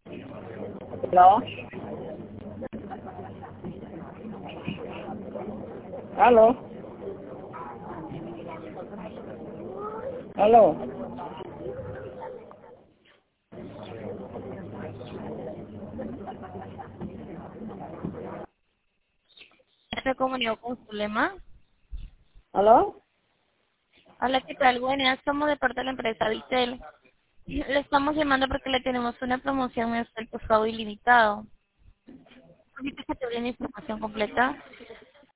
¿No? ¿Aló? ¿Aló? Se comunicó con Zulema. ¿Aló? Hola, ¿qué tal? Buenas, somos de parte de la empresa Vitel. Le estamos llamando porque le tenemos una promoción mensual por pago ilimitado. Ahorita que te brinde información completa.